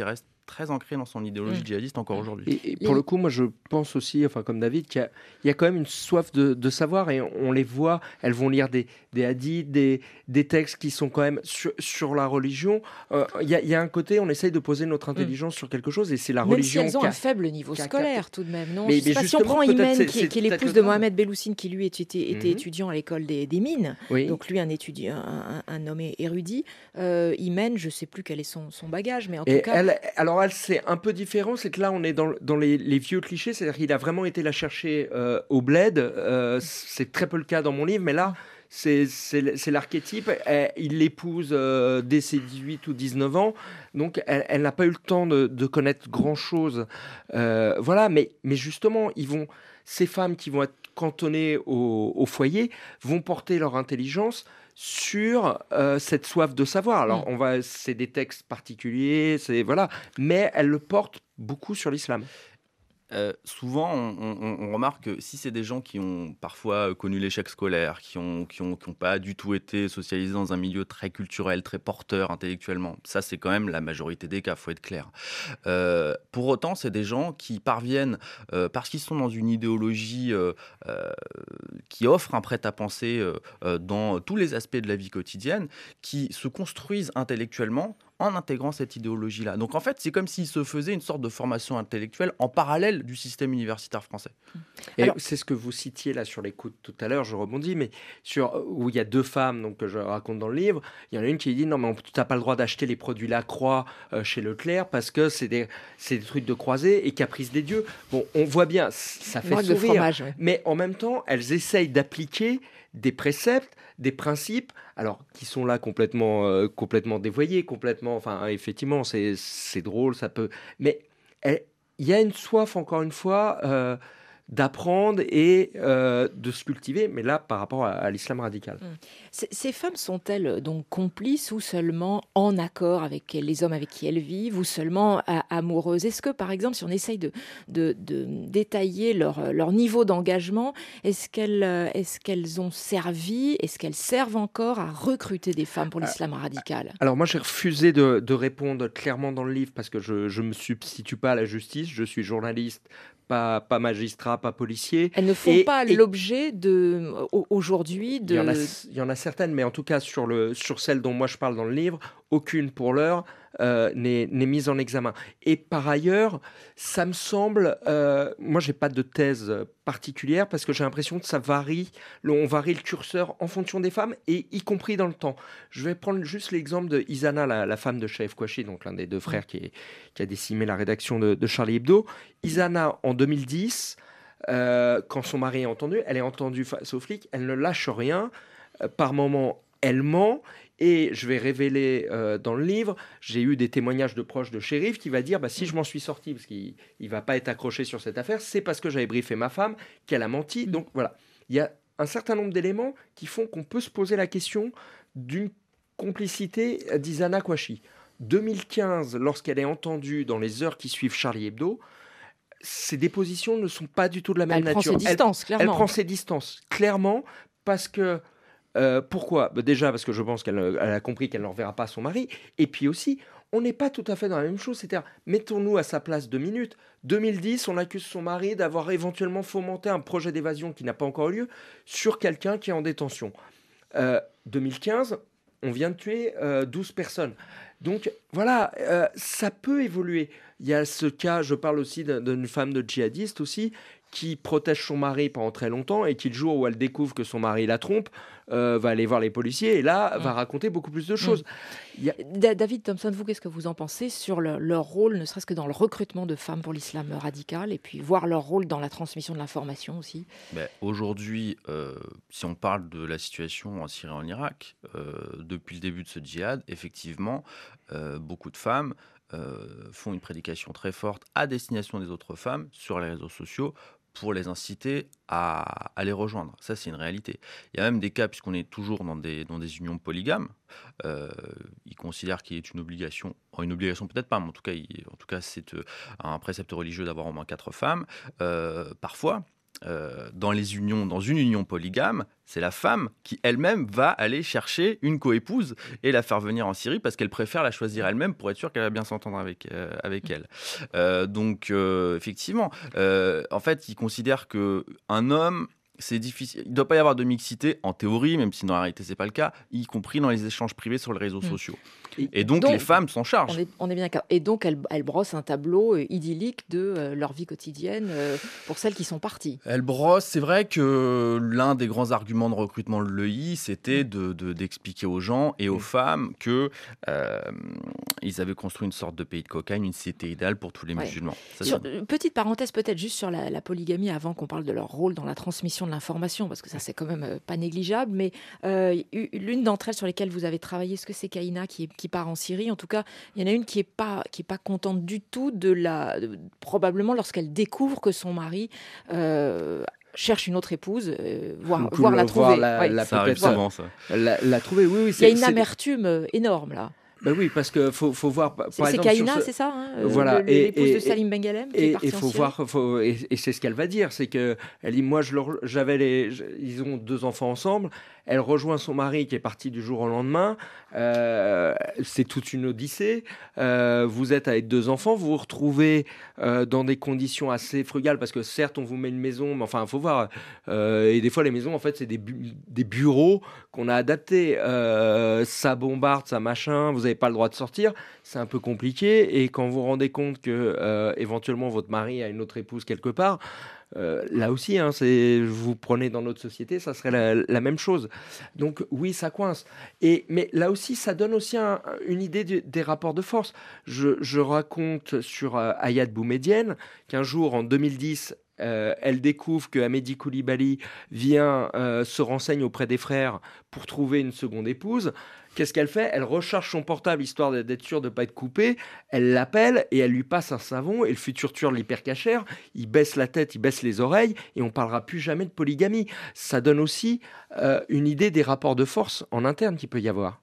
très ancré dans son idéologie djihadiste encore aujourd'hui. Et pour le coup, moi je pense aussi, enfin comme David, qu'il y a quand même une soif de savoir, et on les voit, elles vont lire des hadiths, des textes qui sont quand même sur la religion. Il y a un côté, on essaye de poser notre intelligence sur quelque chose, et c'est la religion. Même si elles ont un faible niveau scolaire tout de même, non? Mais Je sais pas si on justement, prend Imen, peut-être qui est l'épouse de Mohamed Belloussine, qui lui était étudiant à l'école des mines, donc lui un étudiant, un homme érudit. Imen, je ne sais plus quel est son bagage, mais en tout cas... Elle, c'est un peu différent, c'est que là, on est dans les vieux clichés, c'est-à-dire qu'il a vraiment été la chercher au bled. C'est très peu le cas dans mon livre, mais là, c'est l'archétype. Il l'épouse dès ses 18 ou 19 ans, donc elle n'a pas eu le temps de connaître grand-chose. Voilà, mais justement, ces femmes qui vont être cantonnées au foyer vont porter leur intelligence sur cette soif de savoir. Alors, c'est des textes particuliers, voilà, mais elle le porte beaucoup sur l'islam. Souvent, on remarque que si c'est des gens qui ont parfois connu l'échec scolaire, qui ont pas du tout été socialisés dans un milieu très culturel, très porteur intellectuellement, ça c'est quand même la majorité des cas, faut être clair. Pour autant, c'est des gens qui parviennent, parce qu'ils sont dans une idéologie qui offre un prêt-à-penser dans tous les aspects de la vie quotidienne, qui se construisent intellectuellement en intégrant cette idéologie-là. Donc en fait, c'est comme s'il se faisait une sorte de formation intellectuelle en parallèle du système universitaire français. Et alors, c'est ce que vous citiez là sur l'écoute tout à l'heure, je rebondis, mais où il y a deux femmes donc, que je raconte dans le livre, il y en a une qui dit « Non, mais tu n'as pas le droit d'acheter les produits Lacroix chez Leclerc parce que c'est des trucs de croisés et caprices des dieux. » Bon, on voit bien, ça fait sourire, fromage, mais en même temps, elles essayent d'appliquer des préceptes, des principes, alors qui sont là complètement dévoyés, enfin effectivement c'est drôle, ça peut, mais il y a une soif encore une fois d'apprendre et de se cultiver, mais là par rapport à l'islam radical. Ces femmes sont-elles donc complices ou seulement en accord avec les hommes avec qui elles vivent ou seulement amoureuses? Est-ce que par exemple si on essaye de détailler leur niveau d'engagement, est-ce qu'elles ont servi, est-ce qu'elles servent encore à recruter des femmes pour l'islam radical? Alors moi j'ai refusé de répondre clairement dans le livre parce que je me substitue pas à la justice, je suis journaliste, pas magistrat, pas policier. Elles ne font pas l'objet aujourd'hui Il y en a certaines, mais en tout cas sur celles dont moi je parle dans le livre, aucune pour l'heure n'est mise en examen. Et par ailleurs, ça me semble, moi j'ai pas de thèse particulière parce que j'ai l'impression que ça varie, on varie le curseur en fonction des femmes et y compris dans le temps. Je vais prendre juste l'exemple de Isana, la femme de Chaef Kouachi, donc l'un des deux frères qui a décimé la rédaction de Charlie Hebdo. Isana, en 2010, quand son mari est entendu, elle est entendue face aux flics, elle ne lâche rien, par moments elle ment. Et je vais révéler dans le livre, j'ai eu des témoignages de proches de shérif qui va dire si je m'en suis sorti, parce qu'il ne va pas être accroché sur cette affaire, c'est parce que j'avais briefé ma femme, qu'elle a menti. Donc voilà, il y a un certain nombre d'éléments qui font qu'on peut se poser la question d'une complicité d'Isana Kouachi. 2015, lorsqu'elle est entendue dans les heures qui suivent Charlie Hebdo, ses dépositions ne sont pas du tout de la même nature. Elle prend ses distances, clairement, parce que pourquoi ? Déjà parce que je pense qu'elle a compris qu'elle ne reverra pas son mari. Et puis aussi, on n'est pas tout à fait dans la même chose. C'est-à-dire, mettons-nous à sa place 2 minutes. 2010, on accuse son mari d'avoir éventuellement fomenté un projet d'évasion qui n'a pas encore eu lieu sur quelqu'un qui est en détention. 2015, on vient de tuer 12 personnes. Donc voilà, ça peut évoluer. Il y a ce cas, je parle aussi d'une femme de djihadiste aussi, qui protège son mari pendant très longtemps et qui, le jour où elle découvre que son mari la trompe, va aller voir les policiers et là, va raconter beaucoup plus de choses. David Thompson, vous, qu'est-ce que vous en pensez sur leur rôle, ne serait-ce que dans le recrutement de femmes pour l'islam radical et puis voir leur rôle dans la transmission de l'information aussi? Aujourd'hui, si on parle de la situation en Syrie et en Irak, depuis le début de ce djihad, effectivement, beaucoup de femmes font une prédication très forte à destination des autres femmes sur les réseaux sociaux pour les inciter à les rejoindre. Ça, c'est une réalité. Il y a même des cas, puisqu'on est toujours dans des unions polygames, ils considèrent qu'il est une obligation peut-être pas, mais en tout cas c'est un précepte religieux d'avoir au moins 4 femmes. Parfois, dans une union polygame, c'est la femme qui elle-même va aller chercher une coépouse et la faire venir en Syrie parce qu'elle préfère la choisir elle-même pour être sûre qu'elle va bien s'entendre avec elle. Donc effectivement, en fait, ils considèrent qu'un homme, c'est difficile. Il ne doit pas y avoir de mixité en théorie, même si dans la réalité c'est pas le cas, y compris dans les échanges privés sur les réseaux sociaux. Et donc les femmes s'en chargent. On est bien d'accord. Et donc elles brossent un tableau idyllique de leur vie quotidienne pour celles qui sont parties. Elles brossent. C'est vrai que l'un des grands arguments de recrutement de l'EI, c'était d'expliquer aux gens et aux femmes que ils avaient construit une sorte de pays de cocaïne, une cité idéale pour tous les musulmans. Petite parenthèse peut-être juste sur la polygamie avant qu'on parle de leur rôle dans la transmission de l'information, parce que ça c'est quand même pas négligeable, mais l'une d'entre elles sur lesquelles vous avez travaillé, est-ce que c'est Kaïna qui part en Syrie? En tout cas, il y en a une qui est pas contente du tout probablement lorsqu'elle découvre que son mari cherche une autre épouse, voire la trouver. Ça arrive souvent, ça. La trouver, oui. Il y a une amertume énorme là. Ben oui, parce qu'il faut voir. C'est Kaïna, c'est ça, voilà, l'épouse de Salim Ben Ghalem qui est partie en Syrie. Et c'est ce qu'elle va dire, c'est que elle dit, moi, ils ont 2 enfants ensemble. Elle rejoint son mari qui est parti du jour au lendemain. C'est toute une odyssée. Vous êtes avec 2 enfants, vous vous retrouvez dans des conditions assez frugales parce que certes, on vous met une maison, mais enfin, il faut voir. Et des fois, les maisons, en fait, c'est des bureaux qu'on a adaptés. Ça bombarde, ça machin. Vous n'avez pas le droit de sortir. C'est un peu compliqué. Et quand vous vous rendez compte que éventuellement votre mari a une autre épouse quelque part. Là aussi, vous prenez dans notre société, ça serait la même chose. Donc oui, ça coince. Mais là aussi, ça donne aussi une idée des rapports de force. Je raconte sur Hayat Boumedienne qu'un jour, en 2010, elle découvre que Hamedi Koulibaly se renseigne auprès des frères pour trouver une seconde épouse. Qu'est-ce qu'elle fait? Elle recharge son portable histoire d'être sûre de ne pas être coupée. Elle l'appelle et elle lui passe un savon. Et le futur tueur de l'hypercachère, il baisse la tête, il baisse les oreilles et on ne parlera plus jamais de polygamie. Ça donne aussi une idée des rapports de force en interne qu'il peut y avoir.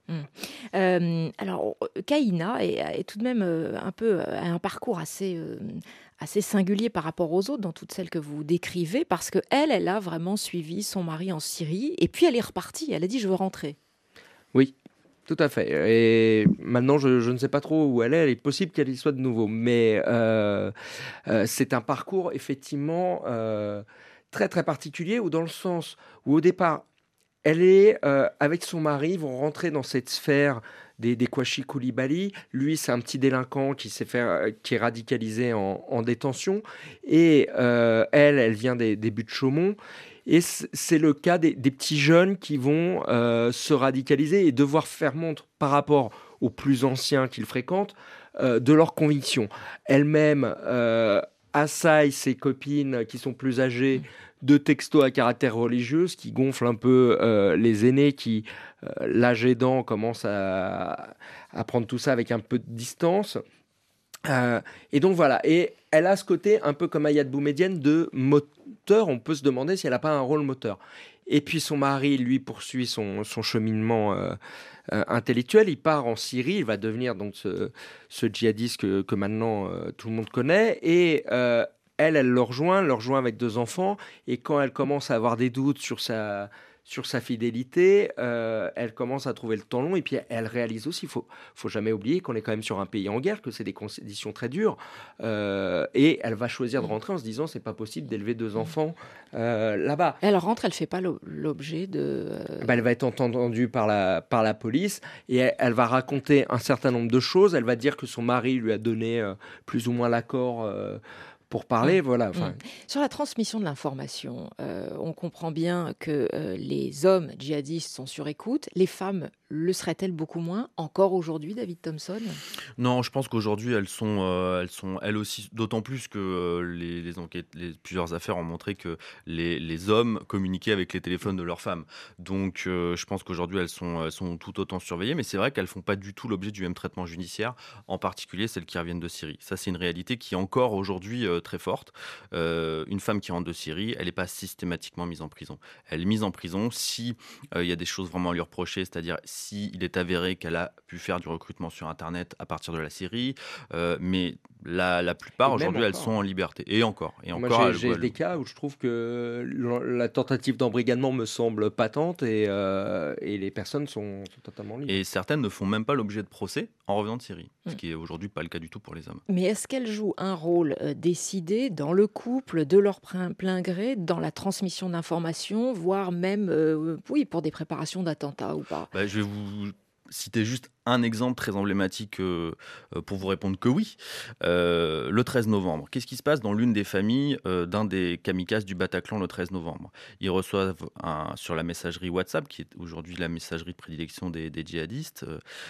Alors, Kaïna est tout de même un parcours assez singulier par rapport aux autres, dans toutes celles que vous décrivez, parce qu'elle a vraiment suivi son mari en Syrie et puis elle est repartie. Elle a dit « je veux rentrer ». Oui. Tout à fait. Et maintenant, je ne sais pas trop où elle est. Il est possible qu'elle y soit de nouveau. Mais c'est un parcours, effectivement, très, très particulier, ou dans le sens où, au départ, elle est avec son mari, ils vont rentrer dans cette sphère des Kouachi Koulibaly. Lui, c'est un petit délinquant qui est radicalisé en détention. Et elle vient des buts de Chaumont. Et c'est le cas des petits jeunes qui vont se radicaliser et devoir faire montre par rapport aux plus anciens qu'ils fréquentent de leurs convictions. Elle-même assaille ses copines qui sont plus âgées de textos à caractère religieux, ce qui gonfle un peu les aînés qui, l'âge aidant, commencent à prendre tout ça avec un peu de distance. Et donc voilà, et elle a ce côté un peu comme Hayat Boumedienne de moteur. On peut se demander si elle n'a pas un rôle moteur. Et puis son mari, lui, poursuit son cheminement intellectuel. Il part en Syrie, il va devenir donc ce djihadiste que maintenant tout le monde connaît. Et elle le rejoint avec 2 enfants. Et quand elle commence à avoir des doutes sur sa fidélité, elle commence à trouver le temps long et puis elle réalise aussi, faut jamais oublier qu'on est quand même sur un pays en guerre, que c'est des conditions très dures et elle va choisir de rentrer en se disant c'est pas possible d'élever 2 enfants là-bas. Elle rentre, elle fait pas l'objet de... Elle va être entendue par la police et elle va raconter un certain nombre de choses. Elle va dire que son mari lui a donné plus ou moins l'accord pour parler, voilà. Sur la transmission de l'information, on comprend bien que les hommes djihadistes sont sur écoute. Les femmes le seraient-elles beaucoup moins encore aujourd'hui, David Thompson? Non, je pense qu'aujourd'hui elles sont elles aussi, d'autant plus que les enquêtes, plusieurs affaires ont montré que les hommes communiquaient avec les téléphones de leurs femmes. Donc je pense qu'aujourd'hui elles sont tout autant surveillées, mais c'est vrai qu'elles font pas du tout l'objet du même traitement judiciaire, en particulier celles qui reviennent de Syrie. Ça, c'est une réalité qui est encore aujourd'hui très forte. Une femme qui rentre de Syrie, elle n'est pas systématiquement mise en prison. Elle est mise en prison si il y a des choses vraiment à lui reprocher, c'est-à-dire s'il est avéré qu'elle a pu faire du recrutement sur Internet à partir de la Syrie. Mais la plupart, aujourd'hui, elles sont en liberté. Et encore. Moi, j'ai des cas où je trouve que la tentative d'embrigadement me semble patente et les personnes sont totalement libres. Et certaines ne font même pas l'objet de procès en revenant de Syrie, ce qui est aujourd'hui pas le cas du tout pour les hommes. Mais est-ce qu'elles jouent un rôle décidé dans le couple, de leur plein gré, dans la transmission d'informations, voire même pour des préparations d'attentats ou pas? Je vais vous citer juste un exemple très emblématique pour vous répondre que oui. Le 13 novembre, qu'est-ce qui se passe dans l'une des familles d'un des kamikazes du Bataclan le 13 novembre? Ils reçoivent sur la messagerie WhatsApp, qui est aujourd'hui la messagerie de prédilection des djihadistes,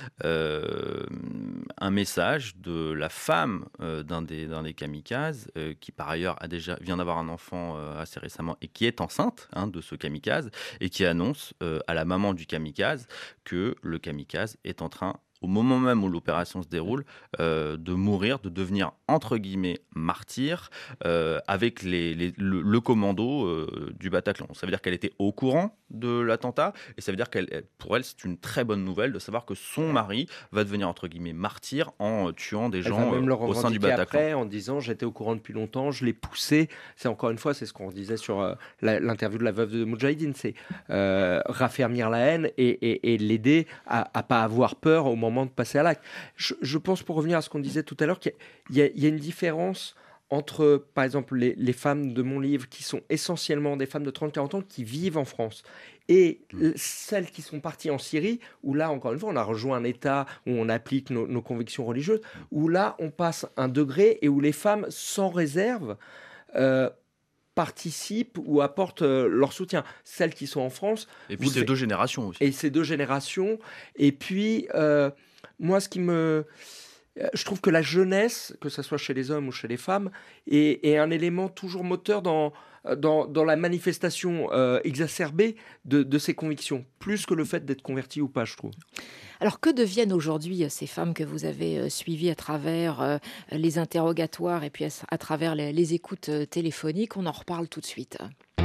un message de la femme d'un des kamikazes, qui par ailleurs vient d'avoir un enfant assez récemment et qui est enceinte de ce kamikaze, et qui annonce à la maman du kamikaze que le kamikaze est en train, au moment même où l'opération se déroule, de mourir, de devenir entre guillemets martyr, avec le commando du Bataclan. Ça veut dire qu'elle était au courant de l'attentat, et ça veut dire pour elle, c'est une très bonne nouvelle de savoir que son mari va devenir entre guillemets martyr en tuant des gens au sein du Bataclan. Après, en disant j'étais au courant depuis longtemps, je l'ai poussé. C'est encore une fois, c'est ce qu'on disait sur l'interview de la veuve de Moudjahidine, c'est raffermir la haine et l'aider à pas avoir peur au moment de passer à l'acte. Je pense, pour revenir à ce qu'on disait tout à l'heure, qu'il y a une différence entre, par exemple, les femmes de mon livre, qui sont essentiellement des femmes de 30-40 ans qui vivent en France, et celles qui sont parties en Syrie, où là, encore une fois, on a rejoint un État où on applique nos convictions religieuses, où là, on passe un degré et où les femmes, sans réserve, participent ou apportent leur soutien. Celles qui sont en France... Et puis, c'est 2 générations aussi. Et c'est 2 générations. Et puis, moi, je trouve que la jeunesse, que ce soit chez les hommes ou chez les femmes, est un élément toujours moteur dans la manifestation exacerbée de ces convictions, plus que le fait d'être converti ou pas, je trouve. Alors, que deviennent aujourd'hui ces femmes que vous avez suivies à travers les interrogatoires et puis à travers les écoutes téléphoniques? On en reparle tout de suite.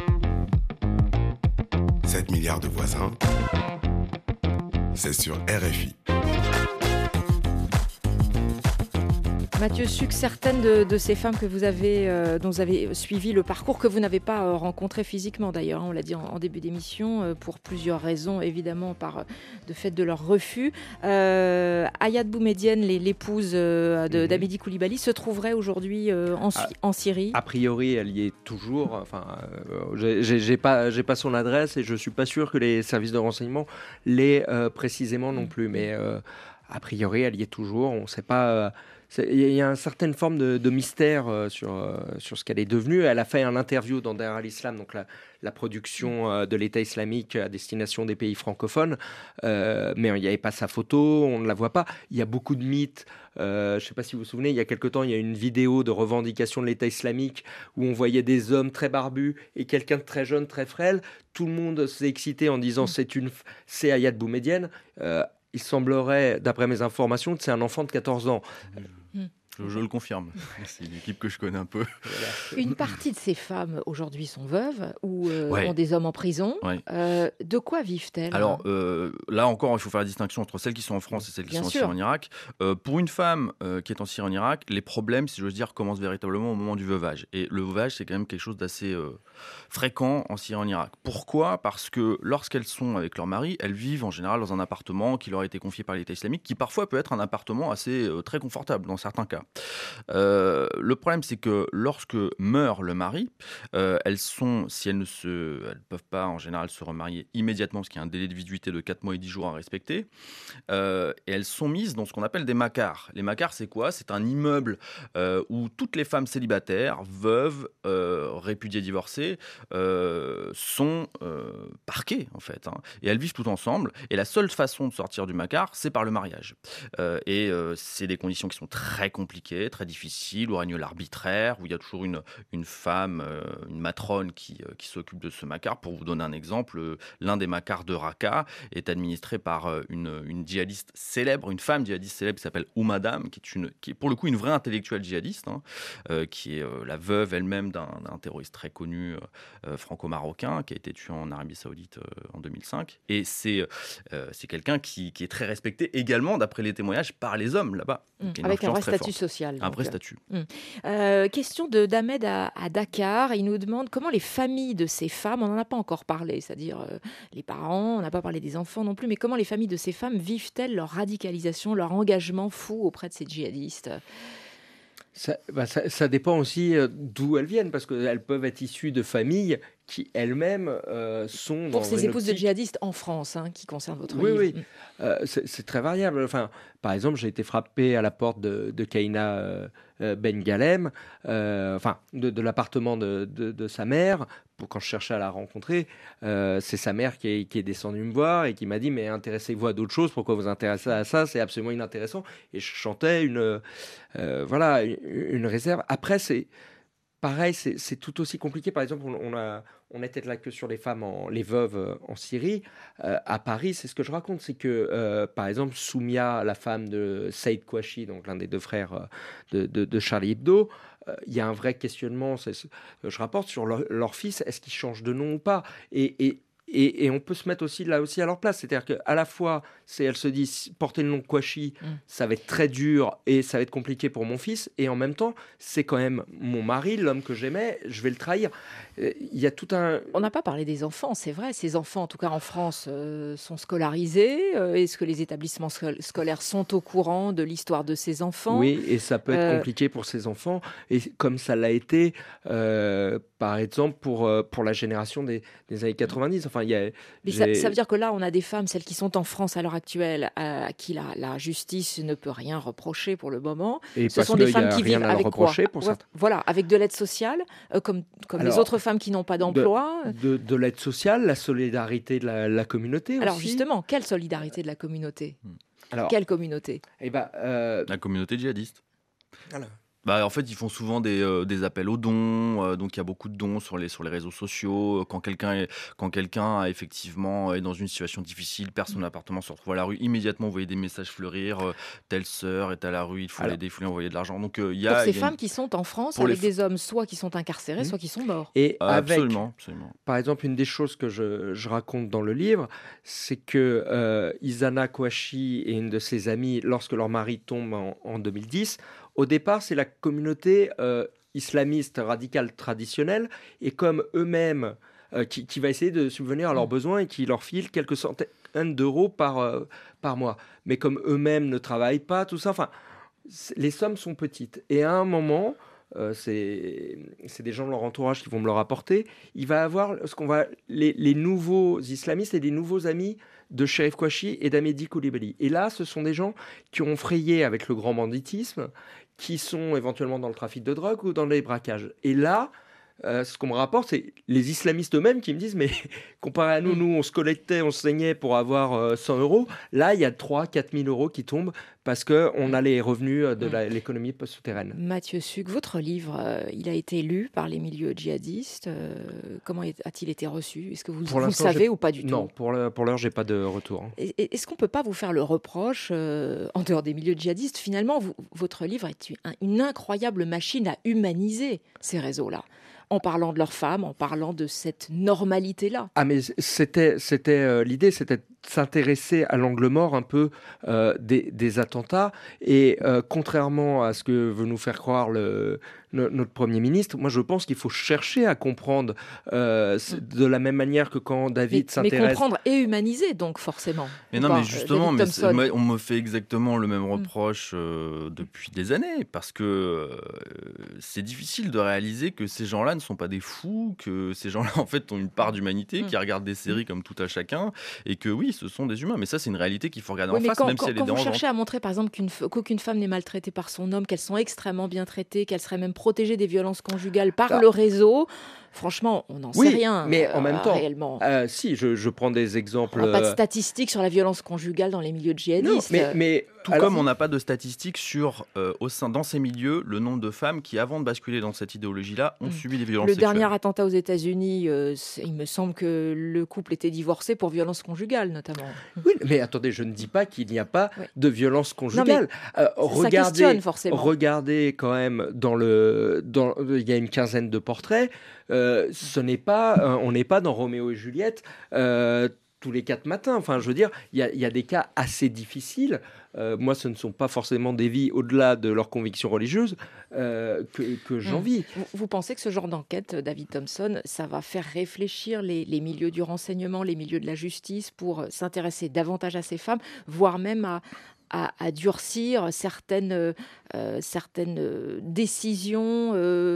7 milliards de voisins, c'est sur RFI. Mathieu Sucre, certaines de ces femmes que dont vous avez suivi le parcours, que vous n'avez pas rencontré physiquement d'ailleurs, on l'a dit en début d'émission, pour plusieurs raisons, évidemment, de fait de leur refus. Ayad Boumedienne, l'épouse d'Hamidi Koulibaly, se trouverait aujourd'hui en Syrie. A priori, elle y est toujours. Enfin, j'ai pas son adresse et je suis pas sûr que les services de renseignement l'aient précisément non plus. Mais a priori, elle y est toujours. On ne sait pas. Il y a une certaine forme de mystère sur ce qu'elle est devenue. Elle a fait un interview dans Dar al-Islam, donc la production de l'État islamique à destination des pays francophones, mais il n'y avait pas sa photo, on ne la voit pas. Il y a beaucoup de mythes. Je ne sais pas si vous vous souvenez, il y a quelque temps, il y a une vidéo de revendication de l'État islamique où on voyait des hommes très barbus et quelqu'un de très jeune, très frêle. Tout le monde s'est excité en disant c'est Ayad Boumedienne. Il semblerait, d'après mes informations, que c'est un enfant de 14 ans. Je le confirme. C'est une équipe que je connais un peu. Une partie de ces femmes aujourd'hui sont veuves ou ont des hommes en prison. De quoi vivent-elles? Alors là encore, il faut faire la distinction entre celles qui sont en France et celles qui sont en Syrie en Irak. Pour une femme qui est en Syrie en Irak, les problèmes, si j'ose dire, commencent véritablement au moment du veuvage. Et le veuvage, c'est quand même quelque chose d'assez fréquent en Syrie en Irak. Pourquoi? Parce que lorsqu'elles sont avec leur mari, elles vivent en général dans un appartement qui leur a été confié par l'État islamique, qui parfois peut être un appartement assez très confortable dans certains cas. Le problème, c'est que lorsque meurt le mari, elles sont, si elles elles peuvent pas en général se remarier immédiatement parce qu'il y a un délai de viduité de 4 mois et 10 jours à respecter, et elles sont mises dans ce qu'on appelle des makars. Les makars, c'est quoi? C'est un immeuble où toutes les femmes célibataires, veuves, répudiées, divorcées, sont parquées en fait, et elles vivent toutes ensemble. Et la seule façon de sortir du makar, c'est par le mariage. Et c'est des conditions qui sont très complexes compliqué, très difficile, où règne l'arbitraire, où il y a toujours une femme, une matrone qui s'occupe de ce makar. Pour vous donner un exemple, l'un des makars de Raqqa est administré par une djihadiste célèbre, une femme djihadiste célèbre qui s'appelle Oumadam, qui est pour le coup une vraie intellectuelle djihadiste, qui est la veuve elle-même d'un terroriste très connu franco-marocain qui a été tué en Arabie Saoudite en 2005. Et c'est quelqu'un qui est très respecté également, d'après les témoignages, par les hommes là-bas. Avec un vrai statut social. Un vrai statut. Question d'Ahmed à Dakar. Il nous demande comment les familles de ces femmes, on n'en a pas encore parlé, c'est-à-dire les parents, on n'a pas parlé des enfants non plus, mais comment les familles de ces femmes vivent-elles leur radicalisation, leur engagement fou auprès de ces djihadistes ? Ça dépend aussi d'où elles viennent, parce qu'elles peuvent être issues de familles qui elles-mêmes sont pour dans ces épouses optique... de djihadistes en France, qui concerne votre livre. Oui. C'est très variable. Enfin, par exemple, j'ai été frappé à la porte de Kaina Ben Galem, de l'appartement de sa mère. Quand je cherchais à la rencontrer, c'est sa mère qui est descendue me voir et qui m'a dit « Mais intéressez-vous à d'autres choses, pourquoi vous intéressez à ça? C'est absolument inintéressant. » Et je chantais une réserve. Après, c'est pareil, c'est tout aussi compliqué. Par exemple, on n'était là que sur les femmes, les veuves en Syrie. À Paris, c'est ce que je raconte, c'est que, par exemple, Soumia, la femme de Saïd Kouachi, donc l'un des deux frères de Charlie Hebdo, il y a un vrai questionnement, je rapporte, sur leur fils, est-ce qu'ils changent de nom ou pas ? Et on peut se mettre là aussi à leur place. C'est-à-dire qu'à la fois, elles se disent, porter le nom Kouachi, ça va être très dur et ça va être compliqué pour mon fils. Et en même temps, c'est quand même mon mari, l'homme que j'aimais, je vais le trahir. Il y a tout un... On n'a pas parlé des enfants, c'est vrai. Ces enfants, en tout cas en France, sont scolarisés. Est-ce que les établissements scolaires sont au courant de l'histoire de ces enfants ? Oui, et ça peut être compliqué pour ces enfants. Et comme ça l'a été, par exemple, pour la génération des années 90. Enfin, mais ça veut dire que là, on a des femmes, celles qui sont en France à l'heure actuelle, à qui la justice ne peut rien reprocher pour le moment. Et ce sont des femmes qui vivent avec quoi ? Certains. Voilà, avec de l'aide sociale, comme les autres femmes qui n'ont pas d'emploi. De l'aide sociale, la solidarité de la communauté aussi. Alors justement, quelle solidarité de la communauté ? Quelle communauté ? La communauté djihadiste. Voilà. En fait, ils font souvent des appels aux dons, donc il y a beaucoup de dons sur les réseaux sociaux. Quand quelqu'un effectivement est dans une situation difficile, perd son appartement, se retrouve à la rue, immédiatement vous voyez des messages fleurir, telle sœur est à la rue, il faut l'aider, il faut lui envoyer de l'argent. Donc il y a pour ces femmes qui sont en France avec des hommes soit qui sont incarcérés, soit qui sont morts. Et absolument. Par exemple, une des choses que je raconte dans le livre, c'est que Isana Kouachi et une de ses amies, lorsque leur mari tombe en 2010, au départ, c'est la communauté islamiste radicale traditionnelle, et comme eux-mêmes, qui va essayer de subvenir à leurs besoins et qui leur file quelques centaines d'euros par mois. Mais comme eux-mêmes ne travaillent pas, tout ça, les sommes sont petites. Et à un moment, c'est des gens de leur entourage qui vont me le rapporter, il va avoir les nouveaux islamistes et les nouveaux amis de Cherif Kouachi et d'Amedi Koulibaly. Et là, ce sont des gens qui ont frayé avec le grand banditisme, qui sont éventuellement dans le trafic de drogue ou dans les braquages. Et là, ce qu'on me rapporte, c'est les islamistes eux-mêmes qui me disent, mais comparé à nous, on se collectait, on se saignait pour avoir 100 euros. Là, il y a 3-4 000 euros qui tombent parce qu'on a les revenus de l'économie souterraine. Mathieu Sucre, votre livre, il a été lu par les milieux djihadistes. Comment a-t-il été reçu ? Est-ce que vous le savez ou pas du tout ? Non, pour l'heure, je n'ai pas de retour. Est-ce qu'on ne peut pas vous faire le reproche, en dehors des milieux djihadistes, finalement, votre livre est une incroyable machine à humaniser ces réseaux-là, en parlant de leurs femmes, en parlant de cette normalité-là. Ah, mais c'était l'idée, c'était de s'intéresser à l'angle mort un peu des attentats. Et contrairement à ce que veut nous faire croire notre Premier ministre, moi je pense qu'il faut chercher à comprendre de la même manière que quand David s'intéresse... Mais comprendre et humaniser, donc forcément. Mais non, mais justement, on me fait exactement le même reproche depuis des années, parce que c'est difficile de réaliser que ces gens-là ne sont pas des fous, que ces gens-là en fait ont une part d'humanité, qui regardent des séries comme tout à chacun, et que oui, ce sont des humains. Mais ça, c'est une réalité qu'il faut regarder en face, même si elle est dérangeante. Quand vous cherchez à montrer, par exemple, qu'aucune femme n'est maltraitée par son homme, qu'elles sont extrêmement bien traitées, qu'elles seraient même protégées des violences conjugales par le réseau, franchement, on n'en Oui, sait rien. mais en même temps, réellement. si, je prends des exemples. On n'a pas de statistiques sur la violence conjugale dans les milieux Non, djihadistes. mais Tout comme on n'a pas de statistiques sur, dans ces milieux, le nombre de femmes qui, avant de basculer dans cette idéologie-là, ont subi des violences Le sexuelles. dernier attentat aux États-Unis, il me semble que le couple était divorcé pour violence conjugale, notamment. Oui, mais attendez, je ne dis pas qu'il n'y a pas Ouais. de violence conjugale. Ça questionne forcément. Regardez quand même il y a une quinzaine de portraits. On n'est pas dans Roméo et Juliette tous les 4 matins. Enfin, je veux dire, il y a des cas assez difficiles. Moi, ce ne sont pas forcément des vies au-delà de leurs convictions religieuses que j'envie. Vous pensez que ce genre d'enquête, David Thompson, ça va faire réfléchir les milieux du renseignement, les milieux de la justice pour s'intéresser davantage à ces femmes, voire même à durcir certaines décisions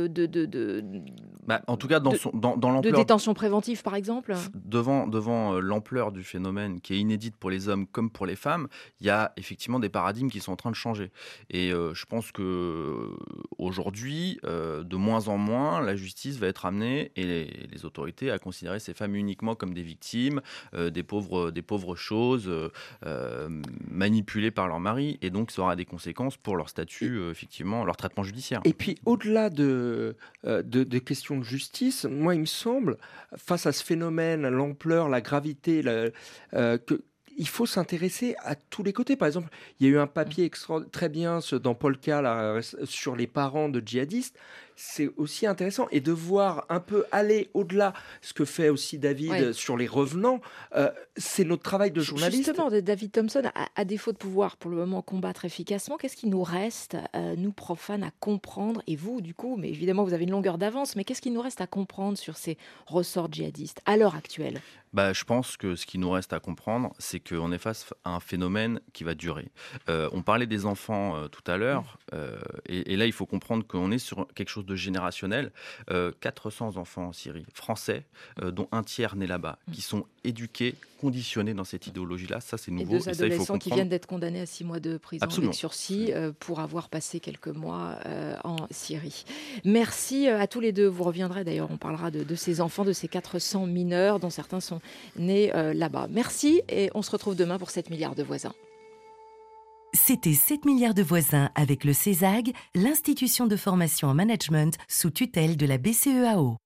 En tout cas, dans de l'ampleur détention préventive, par exemple? devant l'ampleur du phénomène qui est inédite pour les hommes comme pour les femmes, il y a effectivement des paradigmes qui sont en train de changer. Et je pense que aujourd'hui, de moins en moins, la justice va être amenée et les autorités à considérer ces femmes uniquement comme des victimes, des pauvres choses manipulées par leur mari, et donc ça aura des conséquences pour leur statut, effectivement, leur traitement judiciaire. Et puis, au-delà de questions de justice, moi, il me semble, face à ce phénomène, l'ampleur, la gravité, il faut s'intéresser à tous les côtés. Par exemple, il y a eu un papier très bien dans Polka là, sur les parents de djihadistes. C'est aussi intéressant. Et de voir un peu aller au-delà, ce que fait aussi David sur les revenants, c'est notre travail de journaliste. Justement, David Thompson, à défaut de pouvoir pour le moment combattre efficacement, qu'est-ce qui nous reste, nous profanes, à comprendre, et vous du coup, mais évidemment vous avez une longueur d'avance, mais qu'est-ce qui nous reste à comprendre sur ces ressorts djihadistes à l'heure actuelle? Je pense que ce qui nous reste à comprendre, c'est qu'on est face à un phénomène qui va durer. On parlait des enfants tout à l'heure, et là il faut comprendre qu'on est sur quelque chose de générationnel. 400 enfants en Syrie, français, dont un tiers nés là-bas, qui sont éduqués, conditionnés dans cette idéologie-là. Ça, c'est nouveau. Et 2 ça, il faut adolescents qui comprendre. viennent d'être condamnés à 6 mois de prison Absolument. avec sursis pour avoir passé quelques mois en Syrie. Merci à tous les deux. Vous reviendrez d'ailleurs, on parlera de ces enfants, de ces 400 mineurs dont certains sont nés là-bas. Merci et on se retrouve demain pour 7 milliards de voisins. C'était 7 milliards de voisins avec le CESAG, l'institution de formation en management sous tutelle de la BCEAO.